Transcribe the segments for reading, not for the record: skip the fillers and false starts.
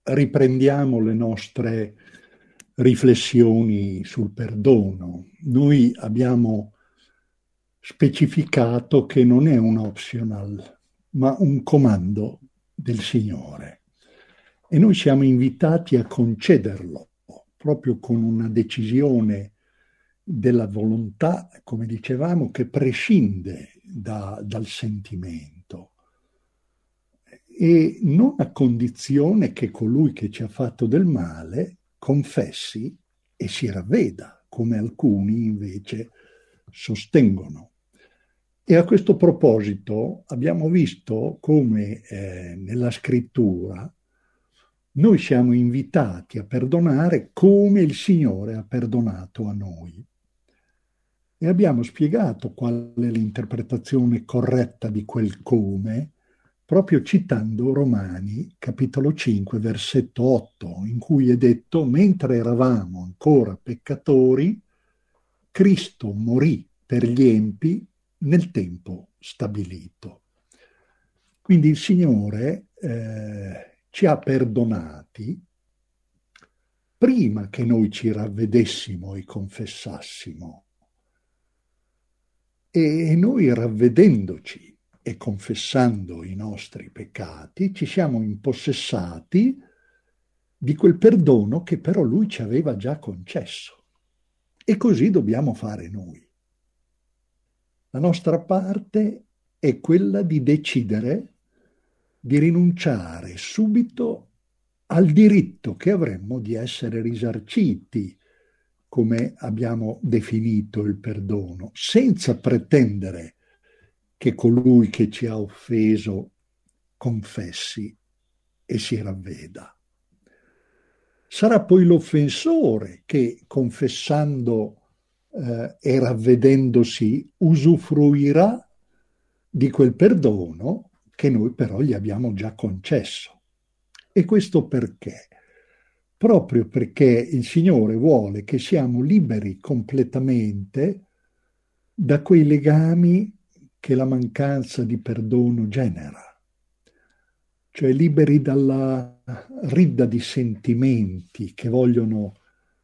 riprendiamo le nostre riflessioni sul perdono. Noi abbiamo specificato che non è un optional, ma un comando del Signore. E noi siamo invitati a concederlo proprio con una decisione della volontà, come dicevamo, che prescinde dal sentimento e non a condizione che colui che ci ha fatto del male confessi e si ravveda, come alcuni invece sostengono. E a questo proposito abbiamo visto come nella scrittura noi siamo invitati a perdonare come il Signore ha perdonato a noi. E abbiamo spiegato qual è l'interpretazione corretta di quel come, proprio citando Romani, capitolo 5, versetto 8, in cui è detto: mentre eravamo ancora peccatori, Cristo morì per gli empi nel tempo stabilito. Quindi il Signore ci ha perdonati prima che noi ci ravvedessimo e confessassimo. E noi ravvedendoci e confessando i nostri peccati ci siamo impossessati di quel perdono che però Lui ci aveva già concesso. E così dobbiamo fare noi. La nostra parte è quella di decidere di rinunciare subito al diritto che avremmo di essere risarciti, come abbiamo definito il perdono, senza pretendere che colui che ci ha offeso confessi e si ravveda. Sarà poi l'offensore che, confessando e ravvedendosi, usufruirà di quel perdono che noi però gli abbiamo già concesso. E questo perché? Proprio perché il Signore vuole che siamo liberi completamente da quei legami che la mancanza di perdono genera, cioè liberi dalla ridda di sentimenti che vogliono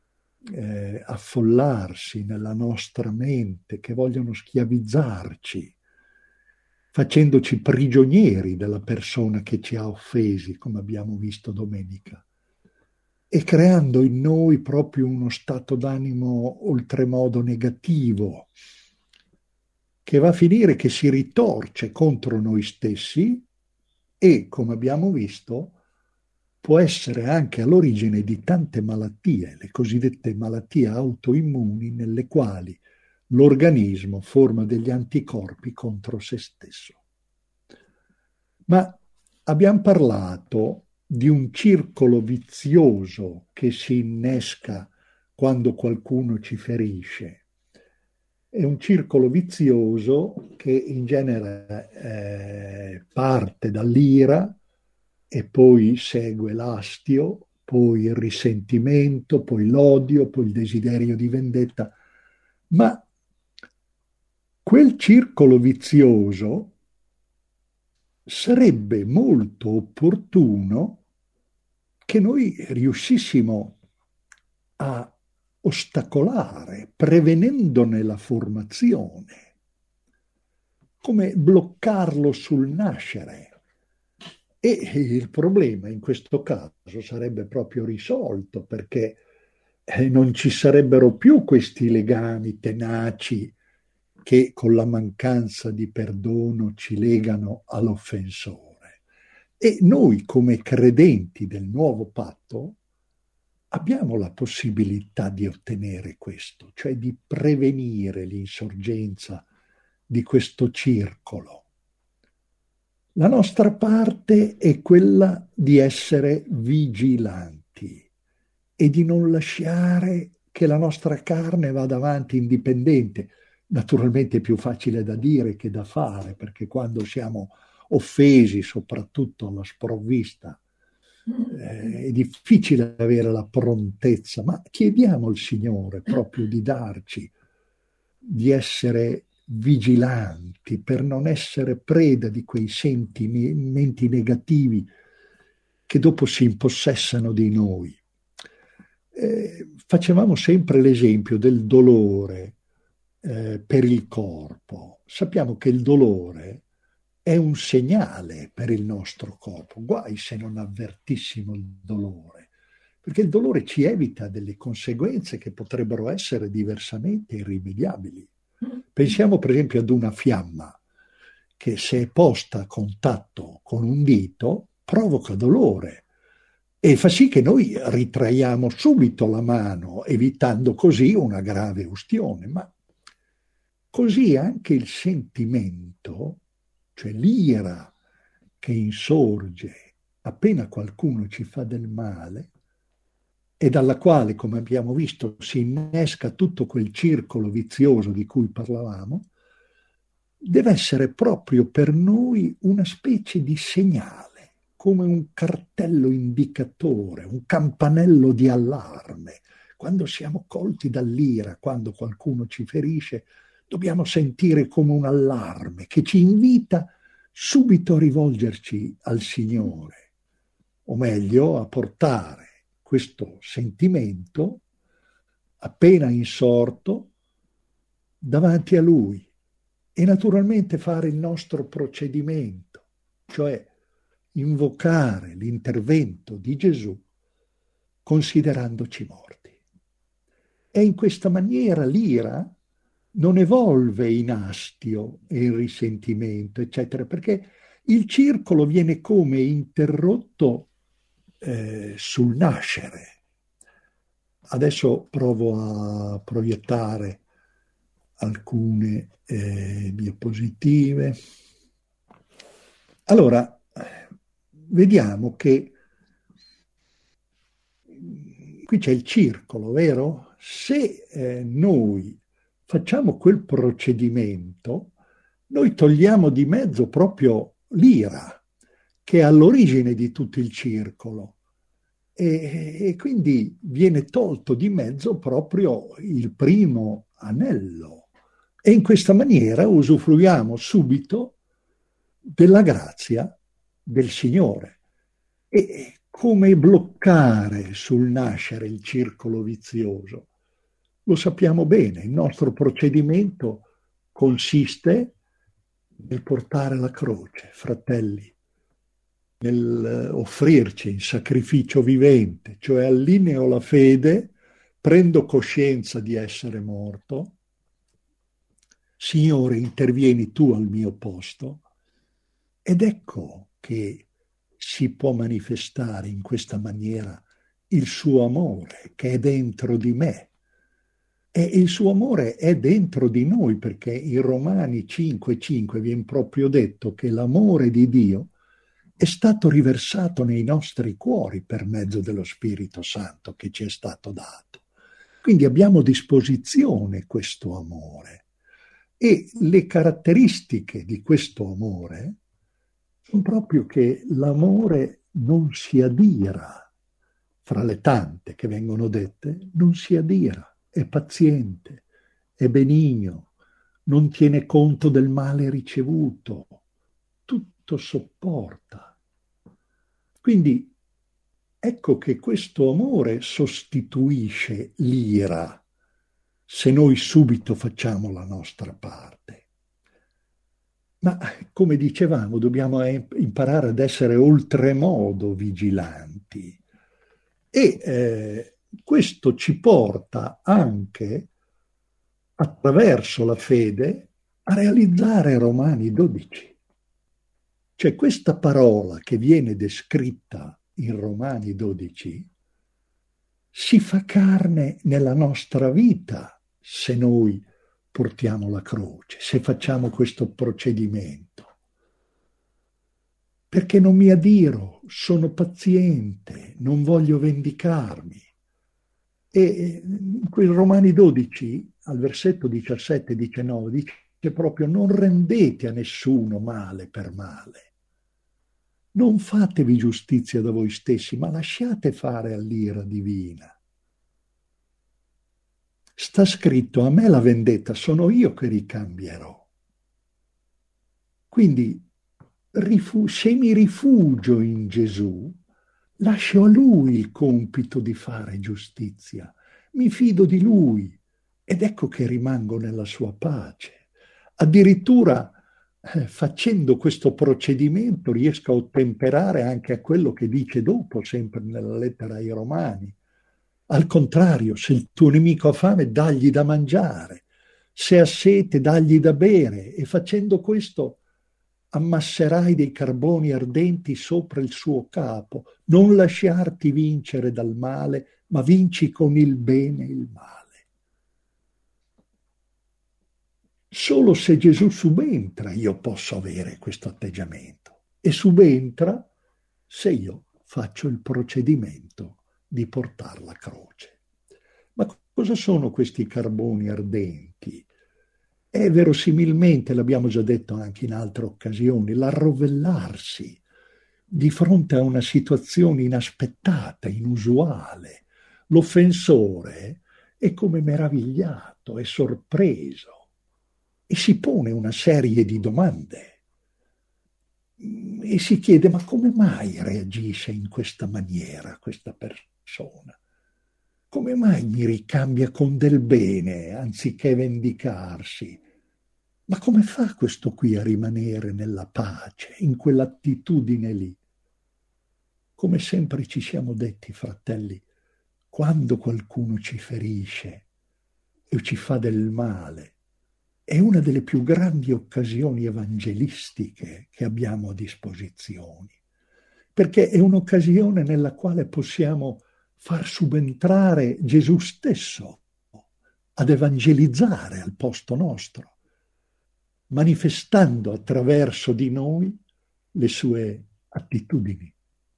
affollarsi nella nostra mente, che vogliono schiavizzarci, facendoci prigionieri della persona che ci ha offesi, come abbiamo visto domenica, e creando in noi proprio uno stato d'animo oltremodo negativo, che va a finire che si ritorce contro noi stessi e, come abbiamo visto, può essere anche all'origine di tante malattie, le cosiddette malattie autoimmuni, nelle quali l'organismo forma degli anticorpi contro se stesso. Ma abbiamo parlato di un circolo vizioso che si innesca quando qualcuno ci ferisce. È un circolo vizioso che in genere parte dall'ira e poi segue l'astio, poi il risentimento, poi l'odio, poi il desiderio di vendetta. Ma quel circolo vizioso sarebbe molto opportuno che noi riuscissimo a ostacolare, prevenendone la formazione, come bloccarlo sul nascere. E il problema in questo caso sarebbe proprio risolto, perché non ci sarebbero più questi legami tenaci che con la mancanza di perdono ci legano all'offensore. E noi come credenti del nuovo patto abbiamo la possibilità di ottenere questo, cioè di prevenire l'insorgenza di questo circolo. La nostra parte è quella di essere vigilanti e di non lasciare che la nostra carne vada avanti indipendente. Naturalmente è più facile da dire che da fare, perché quando siamo offesi, soprattutto alla sprovvista, è difficile avere la prontezza, ma chiediamo al Signore proprio di darci, di essere vigilanti per non essere preda di quei sentimenti negativi che dopo si impossessano di noi. Facevamo sempre l'esempio del dolore per il corpo. Sappiamo che il dolore è un segnale per il nostro corpo. Guai se non avvertissimo il dolore, perché il dolore ci evita delle conseguenze che potrebbero essere diversamente irrimediabili. Pensiamo per esempio ad una fiamma che, se è posta a contatto con un dito, provoca dolore e fa sì che noi ritraiamo subito la mano, evitando così una grave ustione. Ma così anche il sentimento, cioè l'ira che insorge appena qualcuno ci fa del male, e dalla quale, come abbiamo visto, si innesca tutto quel circolo vizioso di cui parlavamo, deve essere proprio per noi una specie di segnale, come un cartello indicatore, un campanello di allarme. Quando siamo colti dall'ira, quando qualcuno ci ferisce, dobbiamo sentire come un allarme che ci invita subito a rivolgerci al Signore, o meglio, a portare questo sentimento appena insorto davanti a Lui e naturalmente fare il nostro procedimento, cioè invocare l'intervento di Gesù considerandoci morti. E in questa maniera l'ira non evolve in astio e in risentimento, eccetera, perché il circolo viene come interrotto sul nascere. Adesso provo a proiettare alcune diapositive. Allora, vediamo che qui c'è il circolo, vero? Se noi facciamo quel procedimento, noi togliamo di mezzo proprio l'ira, che è all'origine di tutto il circolo. E quindi viene tolto di mezzo proprio il primo anello. E in questa maniera usufruiamo subito della grazia del Signore. E come bloccare sul nascere il circolo vizioso? Lo sappiamo bene, il nostro procedimento consiste nel portare la croce, fratelli, nel offrirci in sacrificio vivente, cioè allineo la fede, prendo coscienza di essere morto, Signore, intervieni tu al mio posto, ed ecco che si può manifestare in questa maniera il suo amore che è dentro di me. E il suo amore è dentro di noi, perché in Romani 5,5 viene proprio detto che l'amore di Dio è stato riversato nei nostri cuori per mezzo dello Spirito Santo che ci è stato dato. Quindi abbiamo a disposizione questo amore. E le caratteristiche di questo amore sono proprio che l'amore non si adira, fra le tante che vengono dette, non si adira, è paziente, è benigno, non tiene conto del male ricevuto, tutto sopporta. Quindi ecco che questo amore sostituisce l'ira se noi subito facciamo la nostra parte. Ma come dicevamo, dobbiamo imparare ad essere oltremodo vigilanti e questo ci porta anche attraverso la fede a realizzare Romani 12. Cioè questa parola che viene descritta in Romani 12 si fa carne nella nostra vita se noi portiamo la croce, se facciamo questo procedimento. Perché non mi adiro, sono paziente, non voglio vendicarmi. E in quel Romani 12, al versetto 17-19, dice proprio: non rendete a nessuno male per male. Non fatevi giustizia da voi stessi, ma lasciate fare all'ira divina. Sta scritto: a me la vendetta, sono io che ricambierò. Quindi se mi rifugio in Gesù, lascio a Lui il compito di fare giustizia, mi fido di Lui ed ecco che rimango nella sua pace. Addirittura facendo questo procedimento riesco a ottemperare anche a quello che dice dopo, sempre nella lettera ai Romani. Al contrario, se il tuo nemico ha fame, dagli da mangiare, se ha sete, dagli da bere, e facendo questo ammasserai dei carboni ardenti sopra il suo capo. Non lasciarti vincere dal male, ma vinci con il bene il male. Solo se Gesù subentra io posso avere questo atteggiamento e subentra se io faccio il procedimento di portare la croce. Ma cosa sono questi carboni ardenti? È verosimilmente, l'abbiamo già detto anche in altre occasioni, l'arrovellarsi di fronte a una situazione inaspettata, inusuale. L'offensore è come meravigliato, è sorpreso e si pone una serie di domande e si chiede ma come mai reagisce in questa maniera questa persona? Come mai mi ricambia con del bene anziché vendicarsi? Ma come fa questo qui a rimanere nella pace, in quell'attitudine lì? Come sempre ci siamo detti, fratelli, quando qualcuno ci ferisce o ci fa del male, è una delle più grandi occasioni evangelistiche che abbiamo a disposizione, perché è un'occasione nella quale possiamo far subentrare Gesù stesso ad evangelizzare al posto nostro, manifestando attraverso di noi le sue attitudini.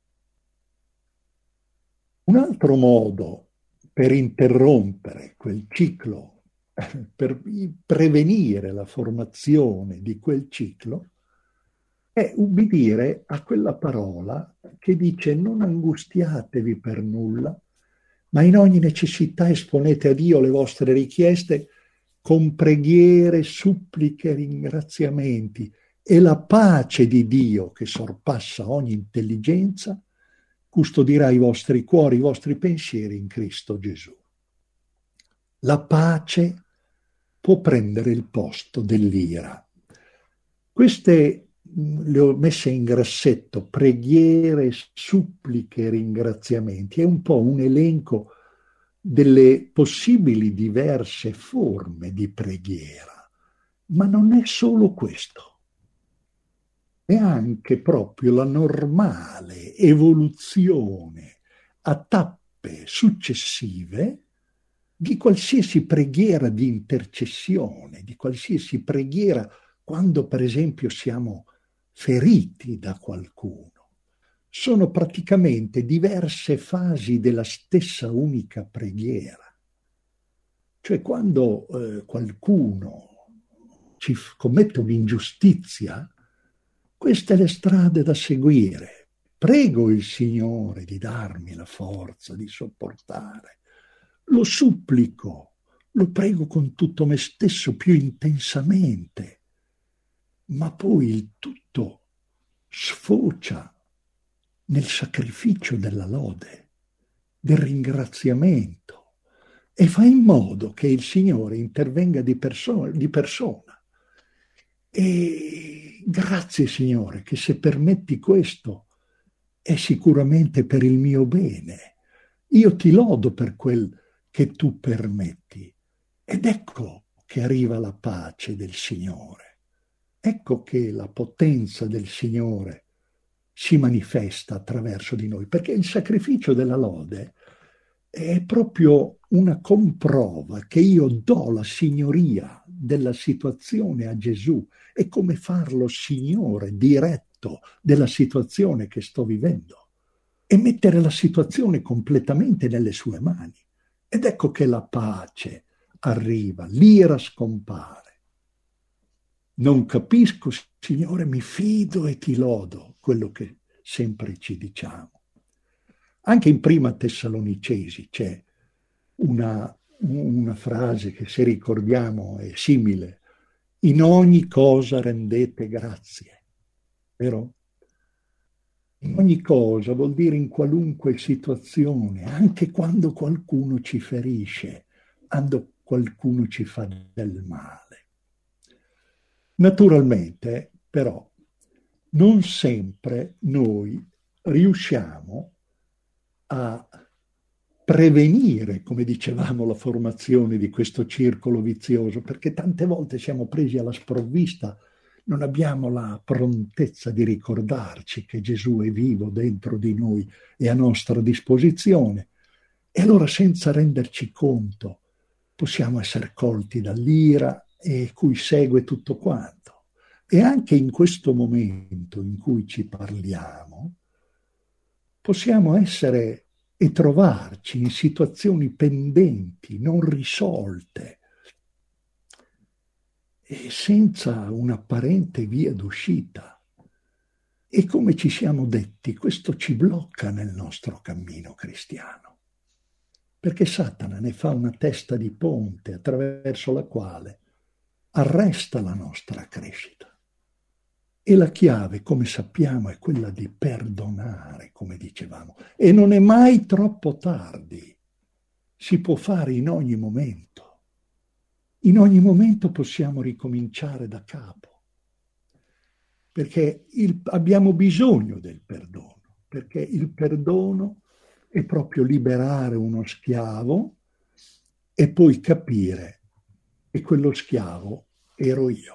Un altro modo per interrompere quel ciclo, per prevenire la formazione di quel ciclo, è ubbidire a quella parola che dice non angustiatevi per nulla, ma in ogni necessità esponete a Dio le vostre richieste con preghiere, suppliche, ringraziamenti e la pace di Dio che sorpassa ogni intelligenza custodirà i vostri cuori, i vostri pensieri in Cristo Gesù. La pace può prendere il posto dell'ira. Queste le ho messe in grassetto, preghiere, suppliche, ringraziamenti. È un po' un elenco delle possibili diverse forme di preghiera, ma non è solo questo. È anche proprio la normale evoluzione a tappe successive di qualsiasi preghiera di intercessione, di qualsiasi preghiera quando per esempio siamo feriti da qualcuno. Sono praticamente diverse fasi della stessa unica preghiera. Cioè quando qualcuno ci commette un'ingiustizia, queste le strade da seguire. Prego il Signore di darmi la forza di sopportare. Lo supplico, lo prego con tutto me stesso più intensamente, ma poi il tutto sfocia nel sacrificio della lode, del ringraziamento e fa in modo che il Signore intervenga di persona. E grazie Signore che se permetti questo è sicuramente per il mio bene. Io ti lodo per quel che tu permetti. Ed ecco che arriva la pace del Signore. Ecco che la potenza del Signore si manifesta attraverso di noi, perché il sacrificio della lode è proprio una comprova che io do la signoria della situazione a Gesù. È come farlo Signore diretto della situazione che sto vivendo e mettere la situazione completamente nelle sue mani. Ed ecco che la pace arriva, l'ira scompare. Non capisco, Signore, mi fido e ti lodo, quello che sempre ci diciamo. Anche in Prima Tessalonicesi c'è una frase che se ricordiamo è simile. In ogni cosa rendete grazie, vero? In ogni cosa vuol dire in qualunque situazione, anche quando qualcuno ci ferisce, quando qualcuno ci fa del male. Naturalmente, però, non sempre noi riusciamo a prevenire, come dicevamo, la formazione di questo circolo vizioso, perché tante volte siamo presi alla sprovvista, non abbiamo la prontezza di ricordarci che Gesù è vivo dentro di noi e a nostra disposizione. E allora, senza renderci conto, possiamo essere colti dall'ira e cui segue tutto quanto. E anche in questo momento in cui ci parliamo, possiamo essere e trovarci in situazioni pendenti, non risolte, e senza un'apparente via d'uscita. E come ci siamo detti, questo ci blocca nel nostro cammino cristiano, perché Satana ne fa una testa di ponte attraverso la quale arresta la nostra crescita. E la chiave, come sappiamo, è quella di perdonare, come dicevamo. E non è mai troppo tardi. Si può fare in ogni momento. In ogni momento possiamo ricominciare da capo, perché abbiamo bisogno del perdono, perché il perdono è proprio liberare uno schiavo e poi capire che quello schiavo ero io.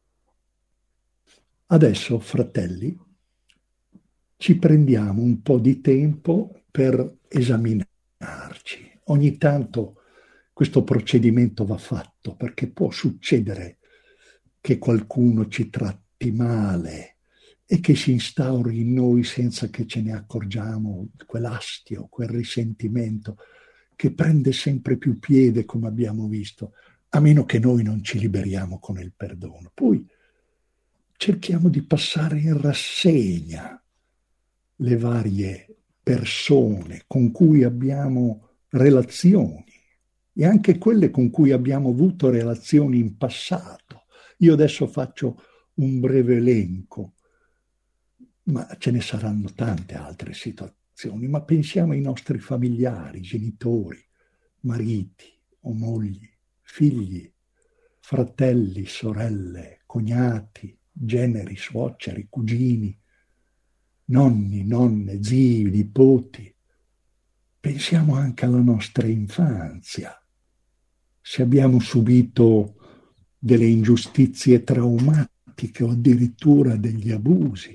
Adesso, fratelli, ci prendiamo un po' di tempo per esaminarci. Ogni tanto questo procedimento va fatto perché può succedere che qualcuno ci tratti male e che si instauri in noi senza che ce ne accorgiamo quell'astio, quel risentimento che prende sempre più piede, come abbiamo visto, a meno che noi non ci liberiamo con il perdono. Poi cerchiamo di passare in rassegna le varie persone con cui abbiamo relazioni e anche quelle con cui abbiamo avuto relazioni in passato. Io adesso faccio un breve elenco, ma ce ne saranno tante altre situazioni, ma pensiamo ai nostri familiari, genitori, mariti o mogli, figli, fratelli, sorelle, cognati, generi, suoceri, cugini, nonni, nonne, zii, nipoti. Pensiamo anche alla nostra infanzia, se abbiamo subito delle ingiustizie traumatiche o addirittura degli abusi.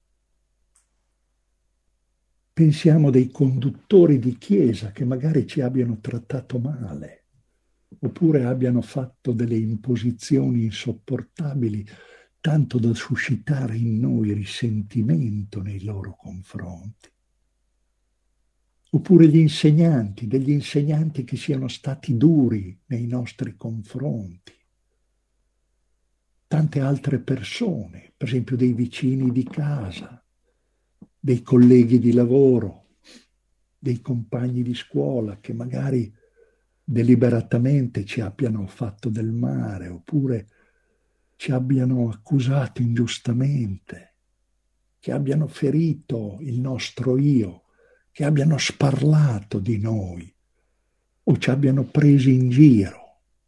Pensiamo dei conduttori di chiesa che magari ci abbiano trattato male, oppure abbiano fatto delle imposizioni insopportabili, tanto da suscitare in noi risentimento nei loro confronti. Oppure degli insegnanti che siano stati duri nei nostri confronti. Tante altre persone, per esempio dei vicini di casa, dei colleghi di lavoro, dei compagni di scuola che magari deliberatamente ci abbiano fatto del male oppure ci abbiano accusato ingiustamente, che abbiano ferito il nostro io, che abbiano sparlato di noi o ci abbiano presi in giro,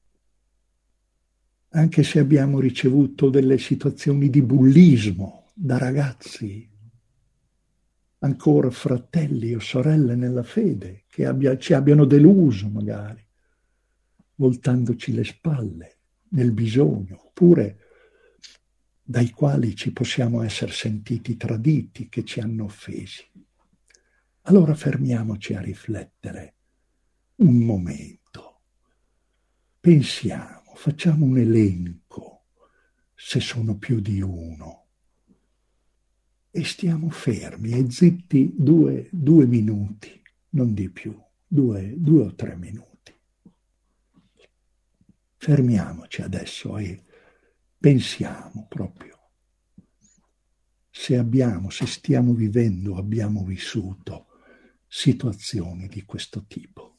anche se abbiamo ricevuto delle situazioni di bullismo da ragazzi, ancora fratelli o sorelle nella fede, che ci abbiano deluso magari, voltandoci le spalle nel bisogno, oppure dai quali ci possiamo essere sentiti traditi, che ci hanno offesi. Allora fermiamoci a riflettere un momento, pensiamo, facciamo un elenco, se sono più di uno, e stiamo fermi e zitti due minuti, non di più, due o tre minuti. Fermiamoci adesso e pensiamo proprio se stiamo vivendo, abbiamo vissuto situazioni di questo tipo.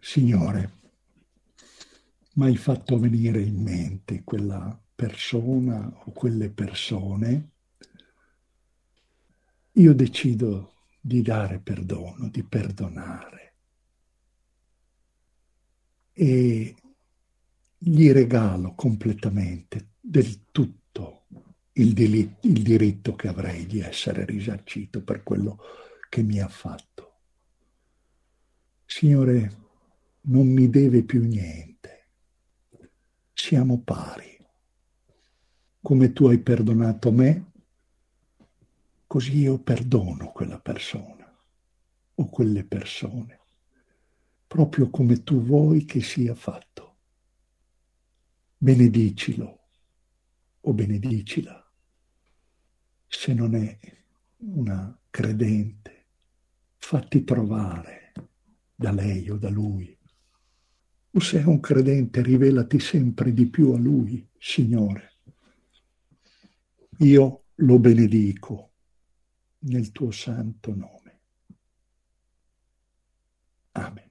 Signore, mi hai fatto venire in mente quella persona o quelle persone, io decido di dare perdono, di perdonare e gli regalo completamente, del tutto, il diritto che avrei di essere risarcito per quello che mi ha fatto. Signore, non mi deve più niente, siamo pari. Come tu hai perdonato me, così io perdono quella persona o quelle persone, proprio come tu vuoi che sia fatto. Benedicilo o benedicila, se non è una credente, fatti trovare da lei o da lui. O se è un credente, rivelati sempre di più a lui, Signore. Io lo benedico nel tuo santo nome. Amen.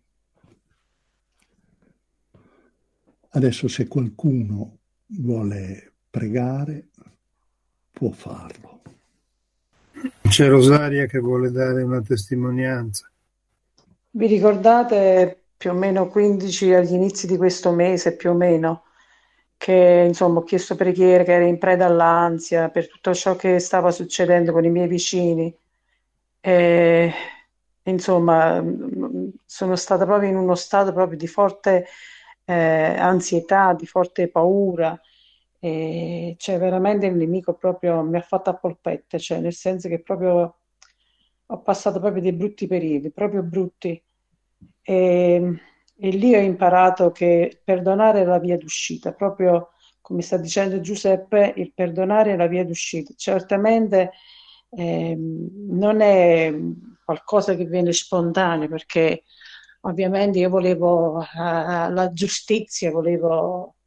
Adesso se qualcuno vuole pregare, può farlo. C'è Rosaria che vuole dare una testimonianza. Vi ricordate più o meno 15 agli inizi di questo mese, più o meno, che insomma ho chiesto preghiere, che ero in preda all'ansia per tutto ciò che stava succedendo con i miei vicini. E, insomma, sono stata proprio in uno stato proprio di forte ansietà, di forte paura. E, cioè, veramente il nemico proprio mi ha fatto a polpette, cioè, nel senso che proprio ho passato proprio dei brutti periodi, proprio brutti. E, e lì ho imparato che perdonare è la via d'uscita, proprio come sta dicendo Giuseppe, il perdonare è la via d'uscita. Certamente non è qualcosa che viene spontaneo, perché ovviamente io volevo la giustizia, volevo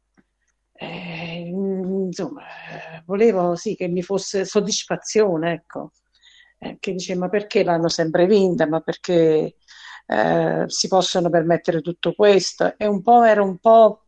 insomma, volevo sì che mi fosse soddisfazione, ecco. Che dice, ma perché l'hanno sempre vinta? Ma perché si possono permettere tutto questo? E un po' ero un po'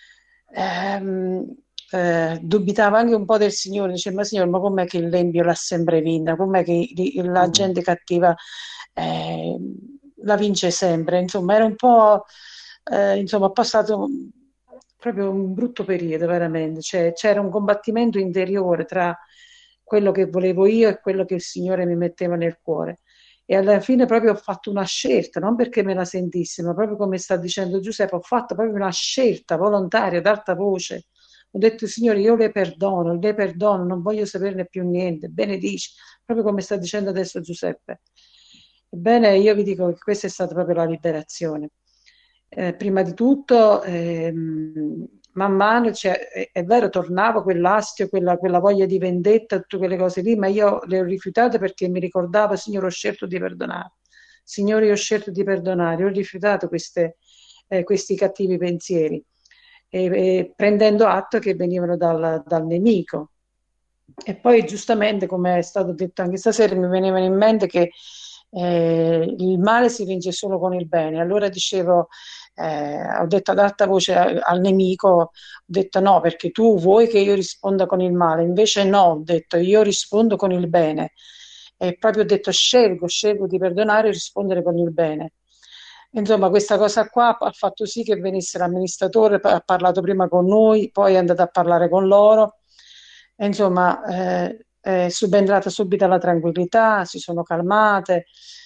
dubitavo anche un po' del Signore, dice, ma Signore, ma com'è che l'Empio l'ha sempre vinta? Com'è che la gente cattiva eh, la vince sempre? Insomma, era un po', insomma, ho passato proprio un brutto periodo, veramente. Cioè, c'era un combattimento interiore tra quello che volevo io e quello che il Signore mi metteva nel cuore. E alla fine proprio ho fatto una scelta, non perché me la sentissi, ma proprio come sta dicendo Giuseppe, ho fatto proprio una scelta volontaria, ad alta voce. Ho detto, Signore, io le perdono, non voglio saperne più niente, benedici, proprio come sta dicendo adesso Giuseppe. Ebbene, io vi dico che questa è stata proprio la liberazione. Prima di tutto, man mano, cioè, è vero, tornava quell'astio, quella voglia di vendetta, tutte quelle cose lì, ma io le ho rifiutate perché mi ricordavo, Signore, ho scelto di perdonare. Signore, io ho scelto di perdonare, ho rifiutato questi cattivi pensieri, prendendo atto che venivano dal nemico. E poi giustamente, come è stato detto anche stasera, mi venivano in mente che il male si vince solo con il bene. Allora dicevo, ho detto ad alta voce al nemico, ho detto no, perché tu vuoi che io risponda con il male, invece no, ho detto io rispondo con il bene. E proprio ho detto scelgo di perdonare e rispondere con il bene. Insomma, questa cosa qua ha fatto sì che venisse l'amministratore, ha parlato prima con noi, poi è andato a parlare con loro. E insomma, è subentrata subito la tranquillità, si sono calmate,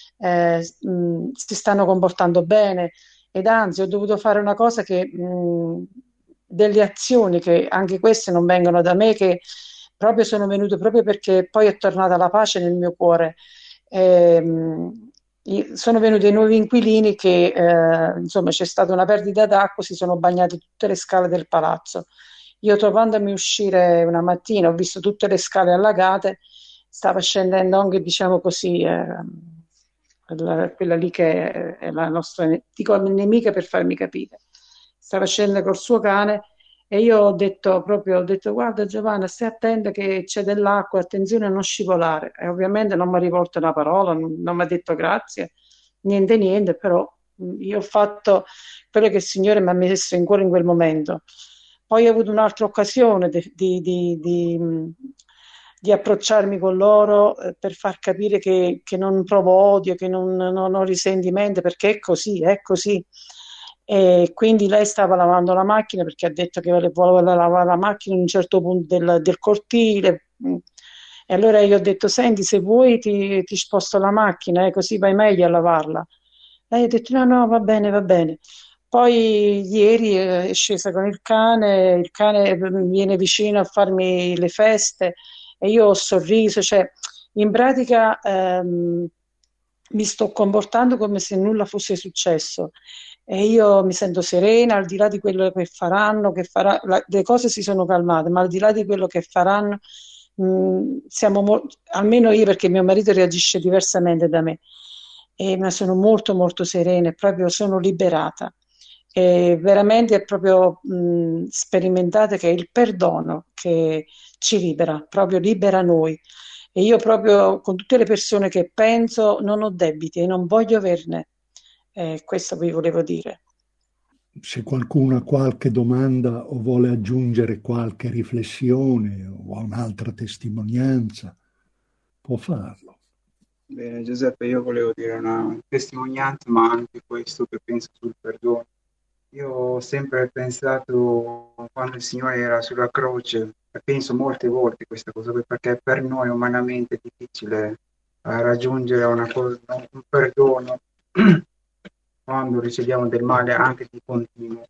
si stanno comportando bene ed anzi ho dovuto fare una cosa che delle azioni che anche queste non vengono da me, che proprio sono venute proprio perché poi è tornata la pace nel mio cuore. Ehm, Sono venuti i nuovi inquilini che insomma c'è stata una perdita d'acqua, si sono bagnate tutte le scale del palazzo. Io trovandomi uscire una mattina, ho visto tutte le scale allagate, stava scendendo anche, diciamo così, quella lì che è la nostra, dico nemica per farmi capire. Stava scendendo col suo cane e io ho detto proprio, ho detto guarda Giovanna, stai attenta che c'è dell'acqua, attenzione a non scivolare. E ovviamente non mi ha rivolto una parola, non mi ha detto grazie, niente niente, però io ho fatto quello che il Signore mi ha messo in cuore in quel momento. Poi ho avuto un'altra occasione di approcciarmi con loro per far capire che non provo odio, che non ho risentimento, perché è così, è così. E quindi lei stava lavando la macchina perché ha detto che voleva lavare la macchina in un certo punto del cortile. E allora io ho detto: Senti, se vuoi ti sposto la macchina, così vai meglio a lavarla. Lei ha detto: No, no, va bene, va bene. Poi ieri è scesa con il cane viene vicino a farmi le feste e io ho sorriso, cioè in pratica mi sto comportando come se nulla fosse successo e io mi sento serena al di là di quello che faranno, le cose si sono calmate, ma al di là di quello che faranno, almeno io perché mio marito reagisce diversamente da me, ma sono molto molto serena e proprio sono liberata. E veramente è proprio sperimentate che è il perdono che ci libera, proprio libera noi. E io proprio con tutte le persone che penso non ho debiti e non voglio averne. Questo vi volevo dire. Se qualcuno ha qualche domanda o vuole aggiungere qualche riflessione o ha un'altra testimonianza, può farlo. Bene, Giuseppe, io volevo dire una testimonianza, ma anche questo che penso sul perdono. Io ho sempre pensato, quando il Signore era sulla croce, e penso molte volte questa cosa qui, perché per noi umanamente è difficile raggiungere una cosa, un perdono quando riceviamo del male anche di continuo.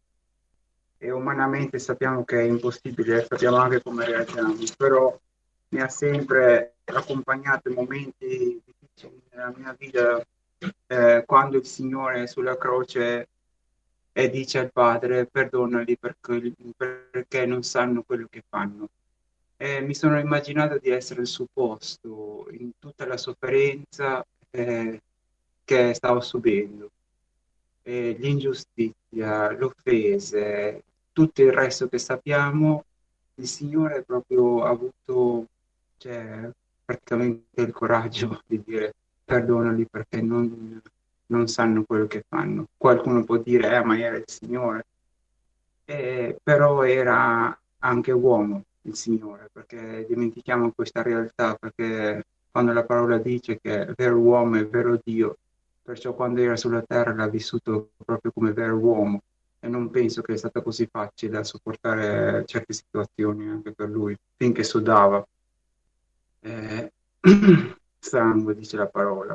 E umanamente sappiamo che è impossibile, sappiamo anche come reagiamo, però mi ha sempre accompagnato in momenti difficili nella mia vita, quando il Signore è sulla croce e dice al Padre: perdonali perché non sanno quello che fanno. E mi sono immaginato di essere al suo posto in tutta la sofferenza che stavo subendo, l'ingiustizia, le offese, tutto il resto che sappiamo. Il Signore proprio ha avuto, cioè, praticamente il coraggio di dire: perdonali perché non sanno quello che fanno. Qualcuno può dire: ma era il Signore. Però era anche uomo il Signore, perché dimentichiamo questa realtà, perché quando la parola dice che è vero uomo e vero Dio, perciò quando era sulla terra l'ha vissuto proprio come vero uomo, e non penso che è stata così facile da sopportare certe situazioni anche per lui, finché sudava eh, sangue, dice la parola.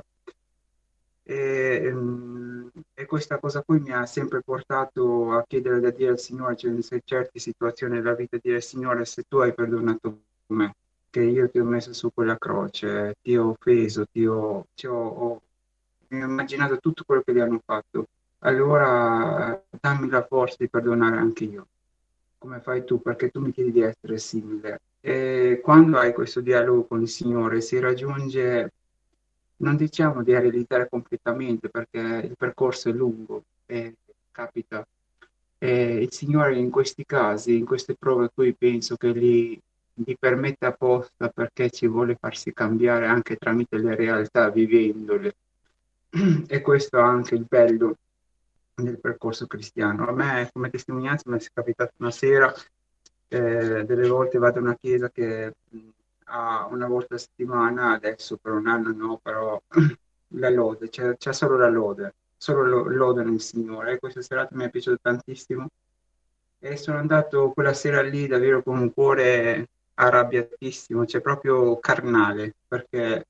E questa cosa qui mi ha sempre portato a chiedere da Dio al Signore, cioè in certe situazioni della vita, dire: Signore, se tu hai perdonato me, che io ti ho messo su quella croce, ti ho offeso, mi ho immaginato tutto quello che gli hanno fatto, allora dammi la forza di perdonare anche io, come fai tu, perché tu mi chiedi di essere simile. E quando hai questo dialogo con il Signore si raggiunge, non diciamo di realizzare completamente, perché il percorso è lungo e capita. E il Signore in questi casi, in queste prove qui, penso che li permette apposta, perché ci vuole farsi cambiare anche tramite le realtà, vivendole. E questo è anche il bello del percorso cristiano. A me, come testimonianza, mi è capitato una sera, delle volte vado a una chiesa che ha una volta a settimana, adesso per un anno no, però la lode, c'è solo la lode, solo lode nel Signore. E questa serata mi è piaciuto tantissimo e sono andato quella sera lì davvero con un cuore arrabbiatissimo, cioè proprio carnale, perché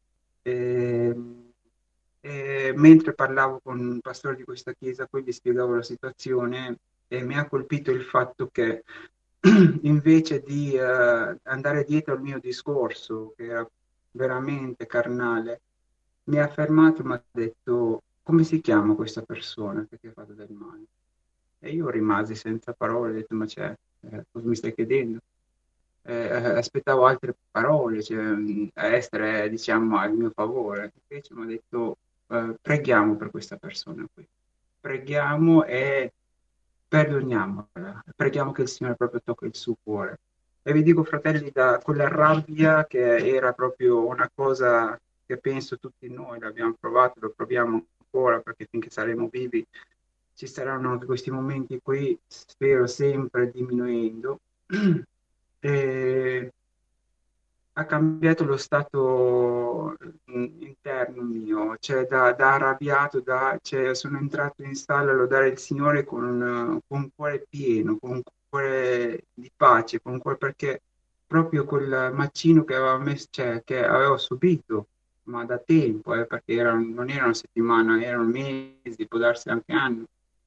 mentre parlavo con un pastore di questa chiesa, poi gli spiegavo la situazione e mi ha colpito il fatto che invece di andare dietro al mio discorso, che era veramente carnale, mi ha fermato e mi ha detto: come si chiama questa persona che ti ha fatto del male? E io rimasi senza parole, ho detto: ma cosa mi stai chiedendo? Aspettavo altre parole, cioè, a essere, diciamo, al mio favore. Invece mi ha detto: preghiamo per questa persona qui. Preghiamo e perdoniamola. Preghiamo che il Signore proprio tocchi il suo cuore. E vi dico, fratelli, da quella rabbia, che era proprio una cosa che penso tutti noi l'abbiamo provato, lo proviamo ancora, perché finché saremo vivi ci saranno anche questi momenti qui, spero sempre diminuendo. E ha cambiato lo stato interno mio, cioè da arrabbiato, cioè sono entrato in sala a lodare il Signore con un cuore pieno, con un cuore di pace, con un cuore, perché proprio quel macino che aveva messo, cioè, che avevo subito, ma da tempo, perché non erano settimane, erano mesi, può darsi anche anni.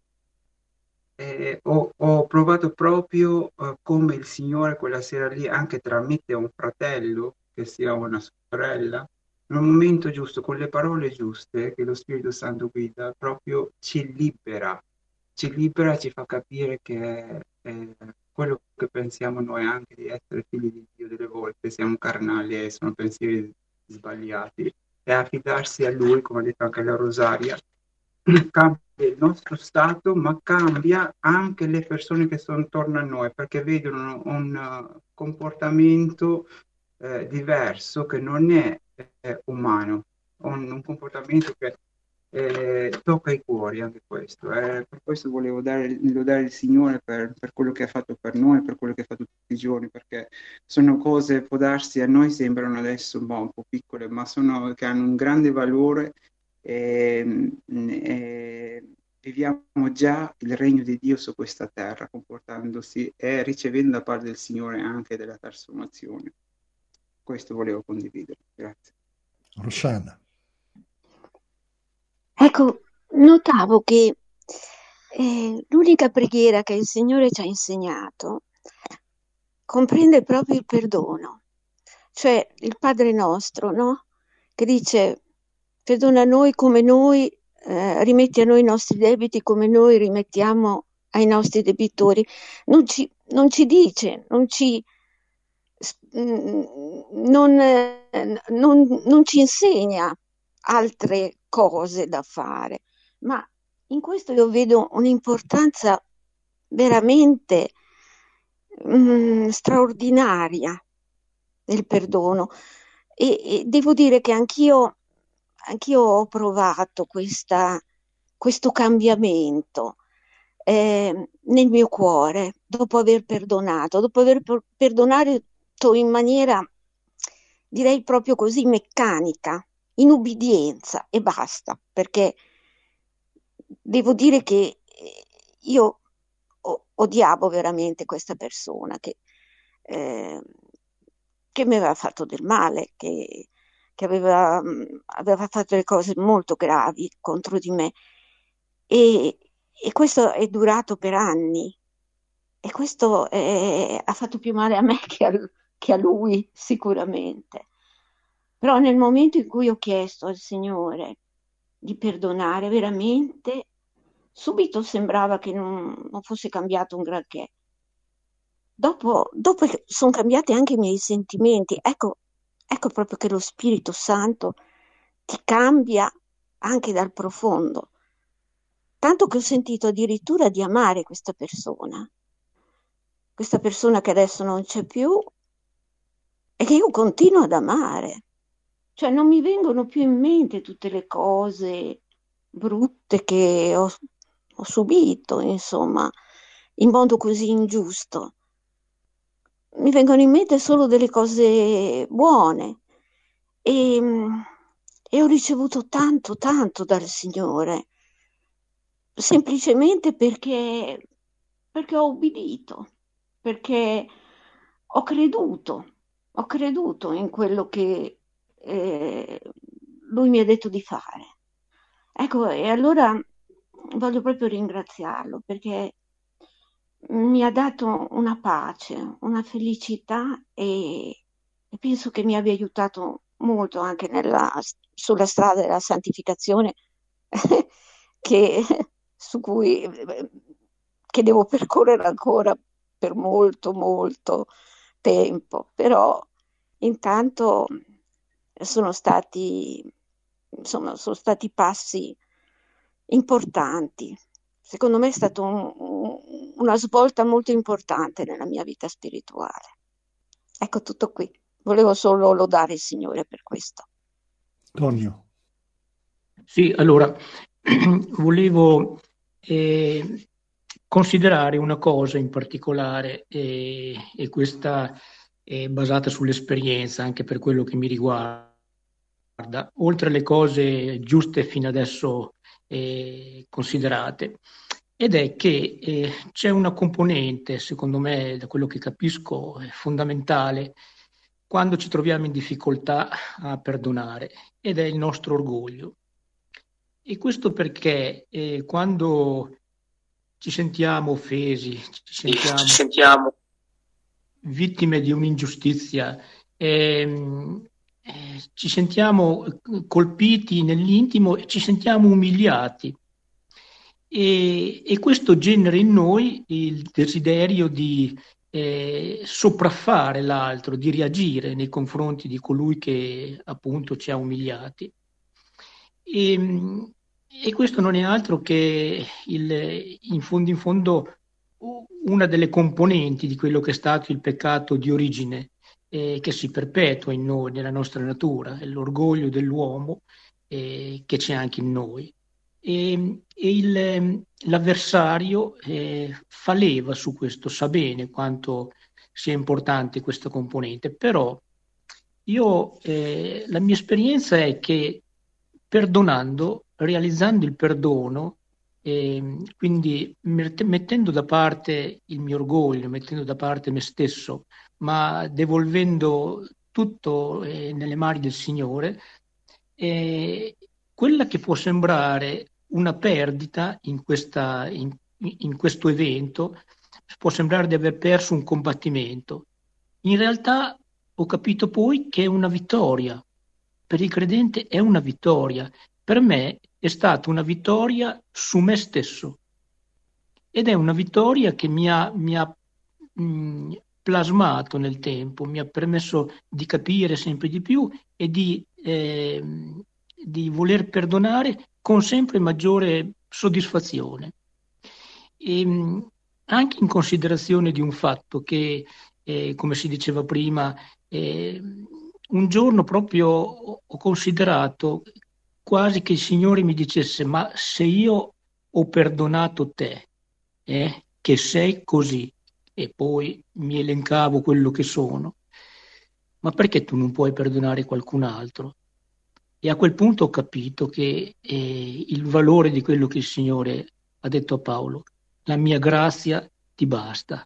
Ho provato proprio come il Signore quella sera lì, anche tramite un fratello, che sia una sorella, nel momento giusto, con le parole giuste, che lo Spirito Santo guida, proprio ci libera, ci fa capire che quello che pensiamo noi anche di essere figli di Dio delle volte, siamo carnali e sono pensieri sbagliati, e affidarsi a Lui, come ha detto anche la Rosaria, cambia il nostro stato, ma cambia anche le persone che sono intorno a noi, perché vedono un comportamento diverso che non è umano, un comportamento che tocca i cuori, anche questo. Per questo volevo lodare il Signore per quello che ha fatto per noi, per quello che fa tutti i giorni, perché sono cose, può darsi, a noi sembrano adesso un po' piccole, ma sono che hanno un grande valore. Viviamo già il regno di Dio su questa terra, comportandosi e ricevendo da parte del Signore anche della trasformazione. Questo volevo condividere. Grazie. Rossana. Ecco, notavo che l'unica preghiera che il Signore ci ha insegnato comprende proprio il perdono, cioè il Padre nostro, no? Che dice: perdona noi come noi, rimetti a noi i nostri debiti come noi rimettiamo ai nostri debitori. Non ci dice, non ci insegna altre cose da fare, ma in questo io vedo un'importanza veramente straordinaria del perdono, e devo dire che anch'io ho provato questo cambiamento nel mio cuore dopo aver perdonato, perdonato in maniera, direi proprio così, meccanica, in ubbidienza, e basta, perché devo dire che io odiavo veramente questa persona che mi aveva fatto del male, che aveva fatto delle cose molto gravi contro di me, e questo è durato per anni, e questo ha fatto più male a me che a lui, sicuramente. Però nel momento in cui ho chiesto al Signore di perdonare, veramente subito sembrava che non fosse cambiato un granché. Dopo sono cambiati anche i miei sentimenti. Ecco proprio che lo Spirito Santo ti cambia anche dal profondo. Tanto che ho sentito addirittura di amare questa persona che adesso non c'è più e che io continuo ad amare. Cioè non mi vengono più in mente tutte le cose brutte che ho subito, insomma, in modo così ingiusto. Mi vengono in mente solo delle cose buone, e ho ricevuto tanto, tanto dal Signore, semplicemente perché ho ubbidito, perché ho creduto in quello che Lui mi ha detto di fare. Ecco, e allora voglio proprio ringraziarlo, perché mi ha dato una pace, una felicità, e penso che mi abbia aiutato molto anche sulla strada della santificazione che, che devo percorrere ancora per molto, molto tempo. Però intanto sono stati passi importanti. Secondo me è stata una svolta molto importante nella mia vita spirituale. Ecco, tutto qui. Volevo solo lodare il Signore per questo. Tonio. Sì, allora, volevo considerare una cosa in particolare, e questa è basata sull'esperienza anche per quello che mi riguarda, oltre alle cose giuste fino adesso considerate, ed è che c'è una componente, secondo me, da quello che capisco, fondamentale quando ci troviamo in difficoltà a perdonare, ed è il nostro orgoglio. E questo perché quando ci sentiamo offesi, ci sentiamo vittime di un'ingiustizia, ci sentiamo colpiti nell'intimo e ci sentiamo umiliati. E questo genera in noi il desiderio di sopraffare l'altro, di reagire nei confronti di colui che appunto ci ha umiliati. E questo non è altro che in fondo una delle componenti di quello che è stato il peccato di origine che si perpetua in noi, nella nostra natura, è l'orgoglio dell'uomo che c'è anche in noi. L'avversario fa leva su questo, sa bene quanto sia importante questa componente, però la mia esperienza è che perdonando, realizzando il perdono, quindi mettendo da parte il mio orgoglio, mettendo da parte me stesso, ma devolvendo tutto nelle mani del Signore, quella che può sembrare una perdita in questo evento, può sembrare di aver perso un combattimento. In realtà ho capito poi che è una vittoria. Per il credente è una vittoria. Per me è stata una vittoria su me stesso. Ed è una vittoria che mi ha plasmato nel tempo, mi ha permesso di capire sempre di più e di voler perdonare con sempre maggiore soddisfazione. Anche in considerazione di un fatto che, come si diceva prima, un giorno proprio ho considerato quasi che il Signore mi dicesse: ma se io ho perdonato te, che sei così, e poi mi elencavo quello che sono, ma perché tu non puoi perdonare qualcun altro? E a quel punto ho capito che il valore di quello che il Signore ha detto a Paolo: la mia grazia ti basta.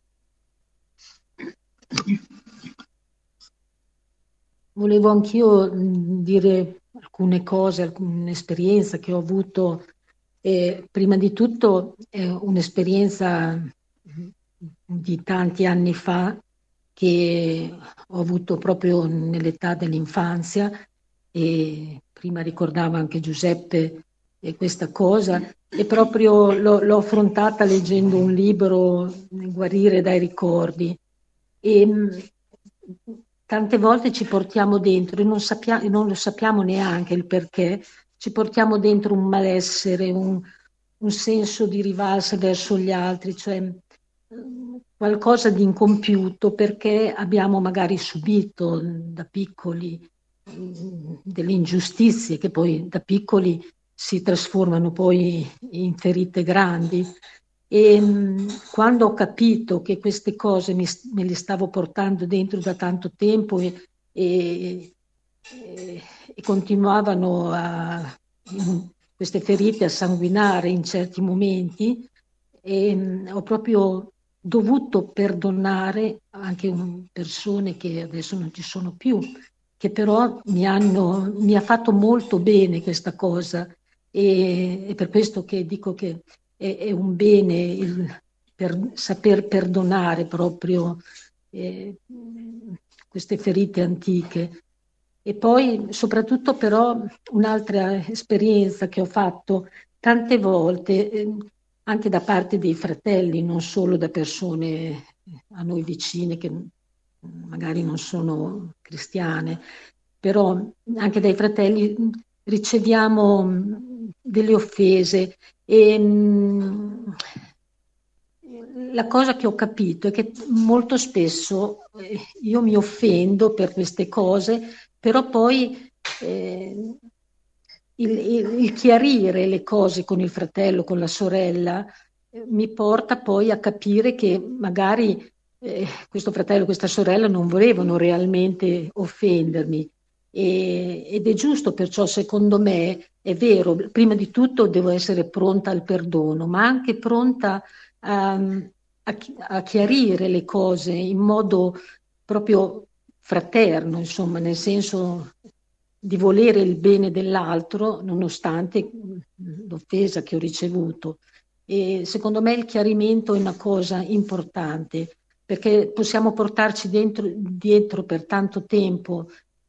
Volevo anch'io dire alcune cose, alcune esperienze che ho avuto. Prima di tutto è un'esperienza di tanti anni fa che ho avuto proprio nell'età dell'infanzia, e prima ricordava anche Giuseppe questa cosa, e proprio l'ho affrontata leggendo un libro, Guarire dai ricordi. E tante volte ci portiamo dentro e non lo sappiamo neanche il perché, ci portiamo dentro un malessere, un senso di rivalsa verso gli altri, cioè qualcosa di incompiuto perché abbiamo magari subito da piccoli delle ingiustizie che poi da piccoli si trasformano poi in ferite grandi. E quando ho capito che queste cose me le stavo portando dentro da tanto tempo e continuavano queste ferite a sanguinare in certi momenti, ho proprio dovuto perdonare anche persone che adesso non ci sono più, che però mi ha fatto molto bene questa cosa, e per questo che dico che è un bene saper perdonare proprio queste ferite antiche. E poi soprattutto però un'altra esperienza che ho fatto tante volte, anche da parte dei fratelli, non solo da persone a noi vicine che magari non sono cristiane, però anche dai fratelli riceviamo delle offese. E la cosa che ho capito è che molto spesso io mi offendo per queste cose, però poi il chiarire le cose con il fratello, con la sorella, mi porta poi a capire che magari questo fratello, questa sorella non volevano realmente offendermi. Ed è giusto, perciò secondo me è vero, prima di tutto devo essere pronta al perdono, ma anche pronta a chiarire le cose in modo proprio fraterno, insomma, nel senso di volere il bene dell'altro nonostante l'offesa che ho ricevuto. E secondo me il chiarimento è una cosa importante perché possiamo portarci dietro per tanto tempo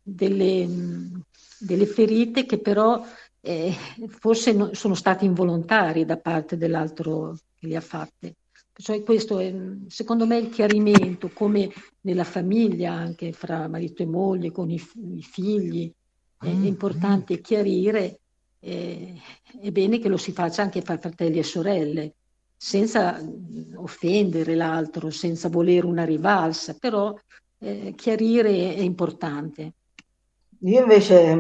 delle ferite che però forse sono state involontarie da parte dell'altro che le ha fatte. Perciò questo è, secondo me, il chiarimento, come nella famiglia, anche fra marito e moglie, con i figli, è importante chiarire, è bene che lo si faccia anche fra fratelli e sorelle, senza offendere l'altro, senza volere una rivalsa, però chiarire è importante. Io invece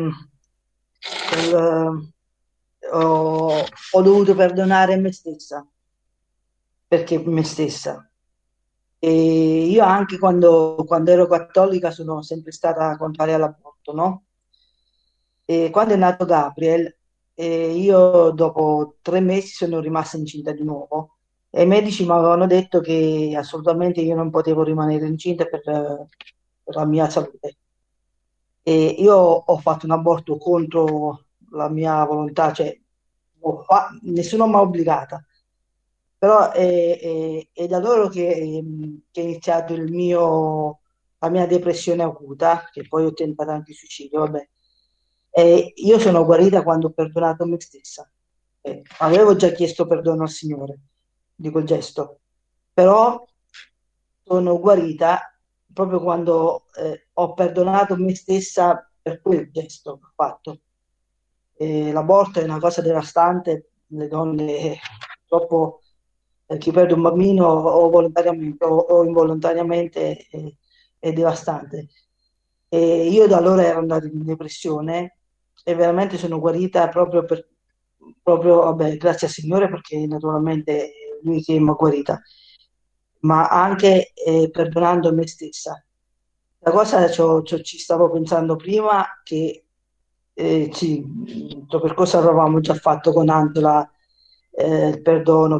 ho dovuto perdonare me stessa, perché me stessa. E io anche quando ero cattolica sono sempre stata contraria all'aborto, no? E quando è nato Gabriel, io dopo 3 mesi sono rimasta incinta di nuovo e i medici mi avevano detto che assolutamente io non potevo rimanere incinta per la mia salute. E io ho fatto un aborto contro la mia volontà, cioè nessuno mi ha obbligata, però è da loro che è iniziato la mia depressione acuta, che poi ho tentato anche il suicidio, vabbè. E io sono guarita quando ho perdonato me stessa. Avevo già chiesto perdono al Signore di quel gesto, però sono guarita proprio quando ho perdonato me stessa per quel gesto che ho fatto. L'aborto è una cosa devastante, le donne purtroppo chi perde un bambino o volontariamente o involontariamente è devastante. E io da allora ero andata in depressione e veramente sono guarita proprio, vabbè, grazie al Signore perché naturalmente è Lui che mi ha guarita, ma anche perdonando me stessa. La cosa ci stavo pensando prima che sì, il tuo percorso avevamo già fatto con Angela il perdono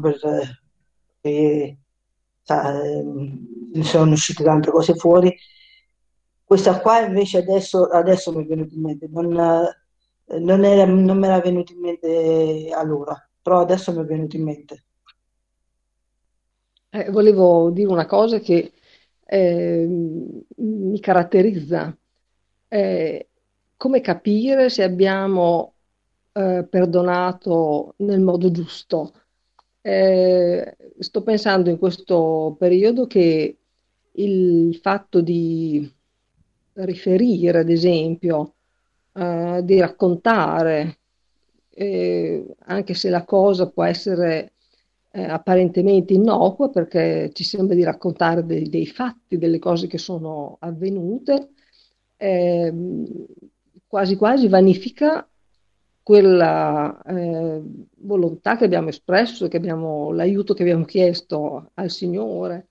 ne sono uscite tante cose fuori. Questa qua invece adesso mi è venuta in mente, non mi era venuta in mente allora, però adesso mi è venuta in mente. Volevo dire una cosa che mi caratterizza. Eh, Come capire se abbiamo perdonato nel modo giusto? Sto pensando in questo periodo che il fatto di riferire, ad esempio, di raccontare, anche se la cosa può essere apparentemente innocua, perché ci sembra di raccontare dei fatti, delle cose che sono avvenute, ehm, quasi quasi vanifica quella volontà che abbiamo espresso, l'aiuto che abbiamo chiesto al Signore,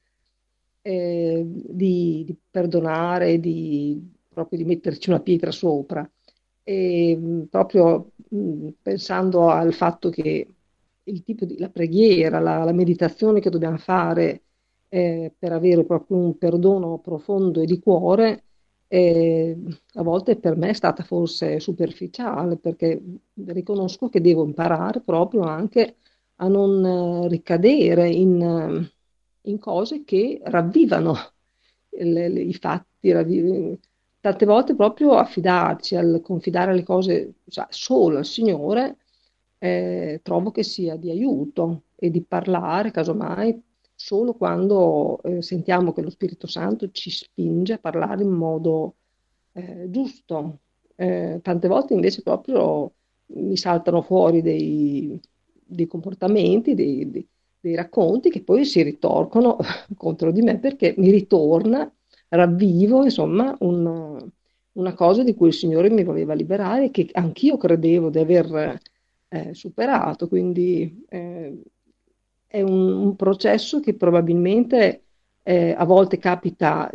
di perdonare, proprio di metterci una pietra sopra. E proprio pensando al fatto che il tipo di la preghiera, la meditazione che dobbiamo fare per avere proprio un perdono profondo e di cuore, eh, a volte per me è stata forse superficiale, perché riconosco che devo imparare proprio anche a non ricadere in cose che ravvivano i fatti, tante volte proprio affidarci, al confidare le cose solo al Signore, trovo che sia di aiuto e di parlare, casomai, solo quando sentiamo che lo Spirito Santo ci spinge a parlare in modo giusto. Tante volte invece proprio mi saltano fuori dei comportamenti, dei racconti che poi si ritorcono contro di me perché mi ritorna, ravvivo insomma una cosa di cui il Signore mi voleva liberare e che anch'io credevo di aver superato. Quindi è un processo che probabilmente a volte capita,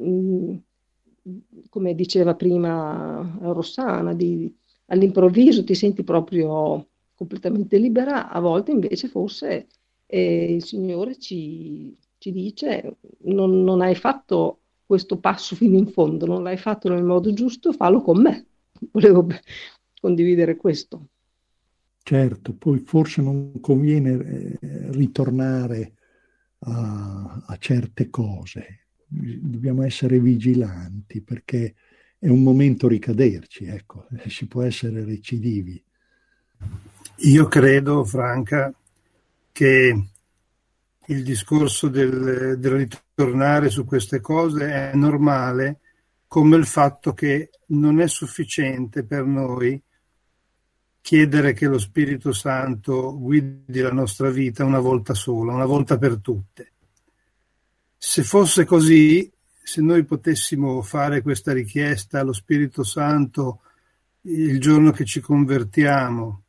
come diceva prima Rossana, all'improvviso ti senti proprio completamente libera, a volte invece forse il Signore ci dice non hai fatto questo passo fino in fondo, non l'hai fatto nel modo giusto, fallo con me. Volevo condividere questo. Certo, poi forse non conviene ritornare a certe cose, dobbiamo essere vigilanti perché è un momento ricaderci, ecco, si può essere recidivi. Io credo, Franca, che il discorso del ritornare su queste cose è normale, come il fatto che non è sufficiente per noi chiedere che lo Spirito Santo guidi la nostra vita una volta sola, una volta per tutte. Se fosse così, se noi potessimo fare questa richiesta allo Spirito Santo il giorno che ci convertiamo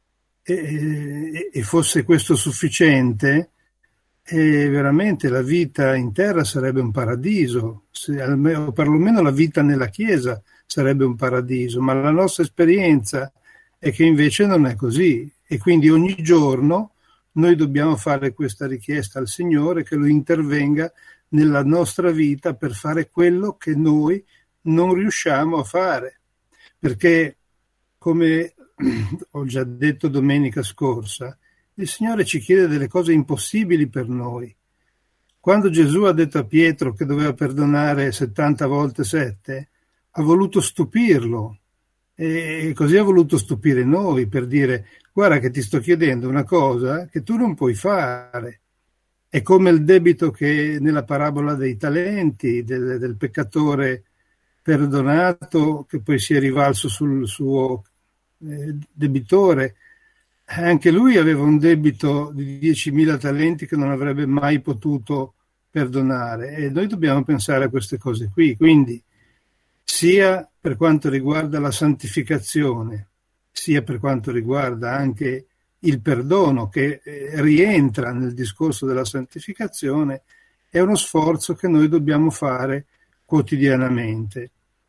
e fosse questo sufficiente, veramente la vita in terra sarebbe un paradiso, o perlomeno la vita nella Chiesa sarebbe un paradiso, ma la nostra esperienza è che invece non è così, e quindi ogni giorno noi dobbiamo fare questa richiesta al Signore che Lui intervenga nella nostra vita per fare quello che noi non riusciamo a fare, perché come ho già detto domenica scorsa, il Signore ci chiede delle cose impossibili per noi. Quando Gesù ha detto a Pietro che doveva perdonare 70 volte 7, ha voluto stupirlo, e così ha voluto stupire noi per dire: guarda che ti sto chiedendo una cosa che tu non puoi fare. È come il debito che nella parabola dei talenti del peccatore perdonato che poi si è rivalso sul suo debitore. Anche lui aveva un debito di 10.000 talenti che non avrebbe mai potuto perdonare, e noi dobbiamo pensare a queste cose qui. Quindi sia per quanto riguarda la santificazione, sia per quanto riguarda anche il perdono che rientra nel discorso della santificazione, è uno sforzo che noi dobbiamo fare quotidianamente.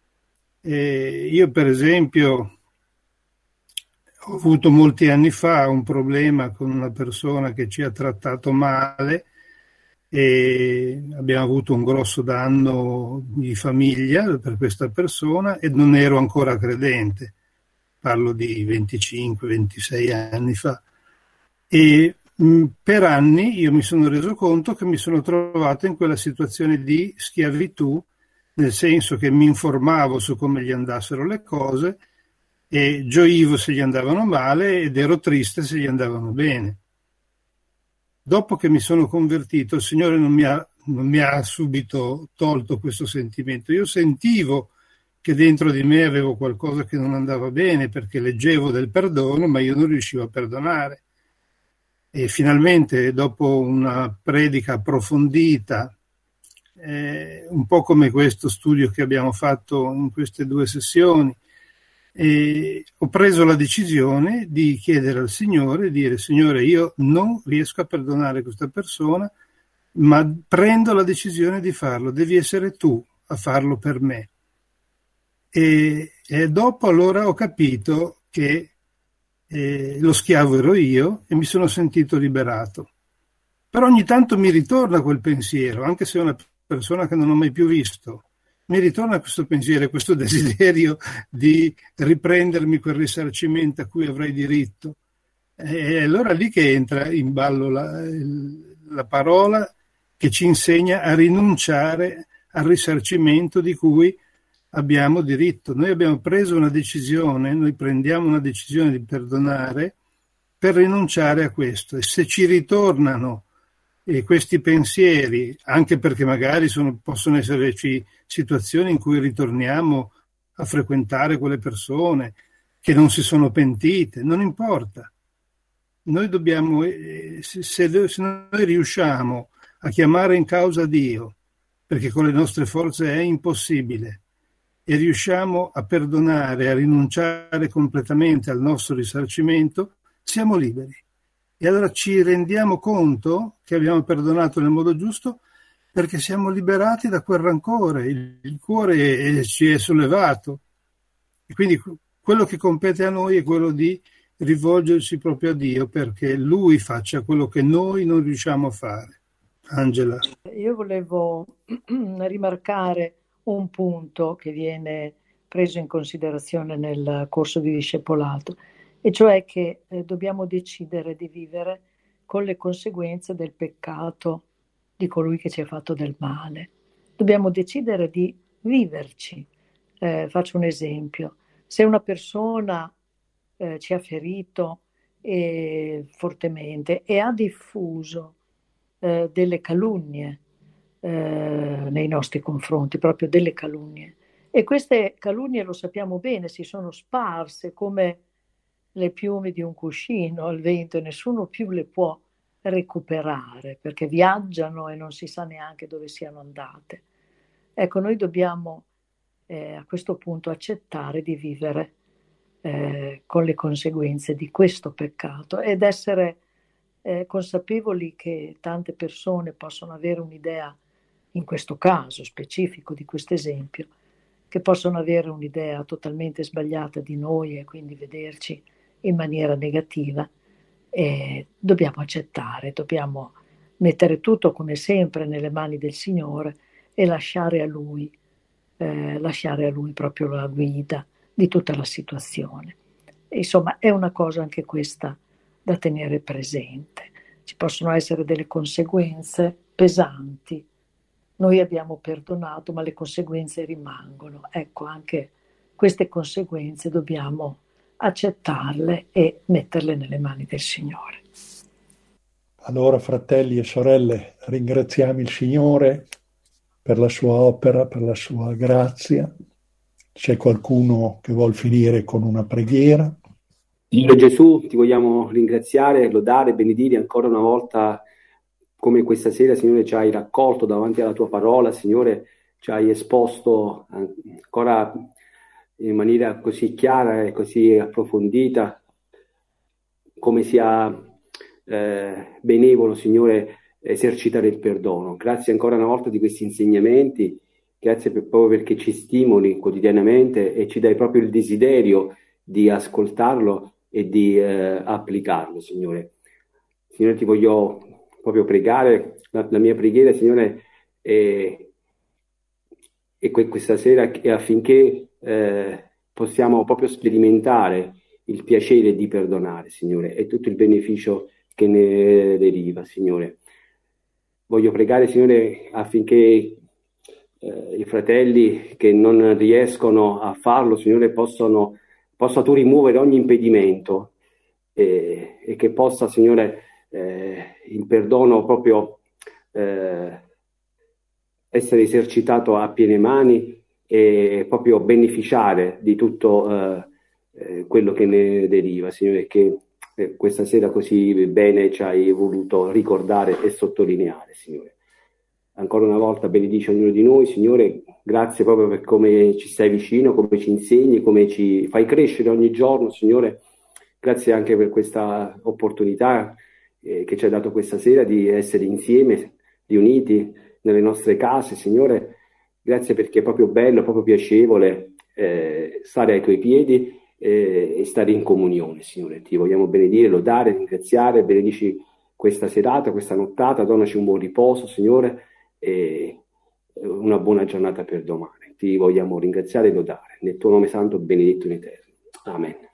Io per esempio ho avuto molti anni fa un problema con una persona che ci ha trattato male e abbiamo avuto un grosso danno di famiglia per questa persona, e non ero ancora credente, parlo di 25-26 anni fa, e per anni io mi sono reso conto che mi sono trovato in quella situazione di schiavitù, nel senso che mi informavo su come gli andassero le cose e gioivo se gli andavano male ed ero triste se gli andavano bene. Dopo che mi sono convertito, il Signore non mi ha subito tolto questo sentimento. Io sentivo che dentro di me avevo qualcosa che non andava bene, perché leggevo del perdono, ma io non riuscivo a perdonare. E finalmente, dopo una predica approfondita, un po' come questo studio che abbiamo fatto in queste 2 sessioni, ho preso la decisione di chiedere al Signore, dire: Signore, io non riesco a perdonare questa persona, ma prendo la decisione di farlo, devi essere tu a farlo per me. E dopo allora ho capito che lo schiavo ero io e mi sono sentito liberato. Però ogni tanto mi ritorna quel pensiero, anche se è una persona che non ho mai più visto. Mi ritorna questo pensiero, questo desiderio di riprendermi quel risarcimento a cui avrei diritto. E allora lì che entra in ballo la parola che ci insegna a rinunciare al risarcimento di cui abbiamo diritto. Noi abbiamo preso una decisione, noi prendiamo una decisione di perdonare per rinunciare a questo. E se ci ritornano questi pensieri, anche perché magari possono esserci situazioni in cui ritorniamo a frequentare quelle persone che non si sono pentite, non importa. Noi dobbiamo, se noi riusciamo a chiamare in causa Dio, perché con le nostre forze è impossibile, e riusciamo a perdonare, a rinunciare completamente al nostro risarcimento, siamo liberi. E allora ci rendiamo conto che abbiamo perdonato nel modo giusto, perché siamo liberati da quel rancore, il cuore ci è sollevato. E quindi quello che compete a noi è quello di rivolgersi proprio a Dio, perché Lui faccia quello che noi non riusciamo a fare. Angela. Io volevo rimarcare un punto che viene preso in considerazione nel corso di discepolato, e cioè che dobbiamo decidere di vivere con le conseguenze del peccato di colui che ci ha fatto del male. Dobbiamo decidere di viverci. Faccio un esempio. Se una persona ci ha ferito fortemente e ha diffuso delle calunnie nei nostri confronti, proprio delle calunnie, e queste calunnie, lo sappiamo bene, si sono sparse come le piume di un cuscino al vento e nessuno più le può recuperare perché viaggiano e non si sa neanche dove siano andate. Ecco, noi dobbiamo a questo punto accettare di vivere con le conseguenze di questo peccato ed essere consapevoli che tante persone possono avere un'idea, in questo caso specifico di questo esempio, che possono avere un'idea totalmente sbagliata di noi e quindi vederci in maniera negativa. E dobbiamo accettare, dobbiamo mettere tutto come sempre nelle mani del Signore e lasciare a Lui proprio la guida di tutta la situazione. E, insomma, è una cosa anche questa da tenere presente. Ci possono essere delle conseguenze pesanti. Noi abbiamo perdonato, ma le conseguenze rimangono. Ecco, anche queste conseguenze dobbiamo accettarle e metterle nelle mani del Signore. Allora, fratelli e sorelle, ringraziamo il Signore per la sua opera, per la sua grazia. C'è qualcuno che vuol finire con una preghiera? Signore Gesù, ti vogliamo ringraziare, lodare, benedire ancora una volta come questa sera, Signore, ci hai raccolto davanti alla tua parola, Signore, ci hai esposto ancora in maniera così chiara e così approfondita come sia benevolo, Signore, esercitare il perdono. Grazie ancora una volta di questi insegnamenti, grazie proprio perché ci stimoli quotidianamente e ci dai proprio il desiderio di ascoltarlo e di applicarlo, Signore. Signore, ti voglio proprio pregare, la mia preghiera, Signore, è questa sera è affinché possiamo proprio sperimentare il piacere di perdonare, Signore, e tutto il beneficio che ne deriva, Signore. Voglio pregare, Signore, affinché i fratelli che non riescono a farlo, Signore, possa tu rimuovere ogni impedimento e che possa, Signore, il perdono proprio essere esercitato a piene mani e proprio beneficiare di tutto quello che ne deriva, Signore, che questa sera così bene ci hai voluto ricordare e sottolineare, Signore. Ancora una volta benedici ognuno di noi, Signore, grazie proprio per come ci stai vicino, come ci insegni, come ci fai crescere ogni giorno, Signore. Grazie anche per questa opportunità che ci hai dato questa sera di essere insieme, riuniti nelle nostre case, Signore. Grazie perché è proprio bello, proprio piacevole stare ai tuoi piedi e stare in comunione, Signore. Ti vogliamo benedire, lodare, ringraziare, benedici questa serata, questa nottata, donaci un buon riposo, Signore, e una buona giornata per domani. Ti vogliamo ringraziare e lodare. Nel tuo nome santo, benedetto in eterno. Amen.